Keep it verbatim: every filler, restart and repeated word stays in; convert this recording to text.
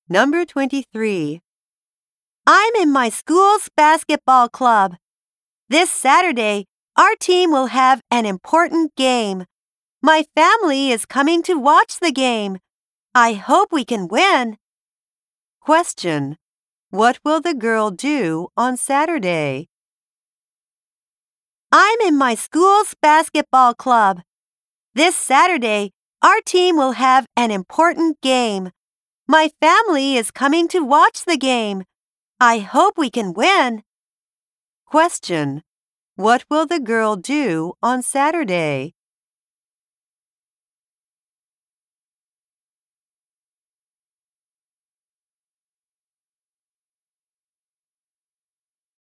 Number twenty-three. I'm in my school's basketball club. This Saturday, our team will have an important game. My family is coming to watch the game. I hope we can win. Question. What will the girl do on Saturday? I'm in my school's basketball club. This Saturday, our team will have an important game. My family is coming to watch the game. I hope we can win. Question. What will the girl do on Saturday?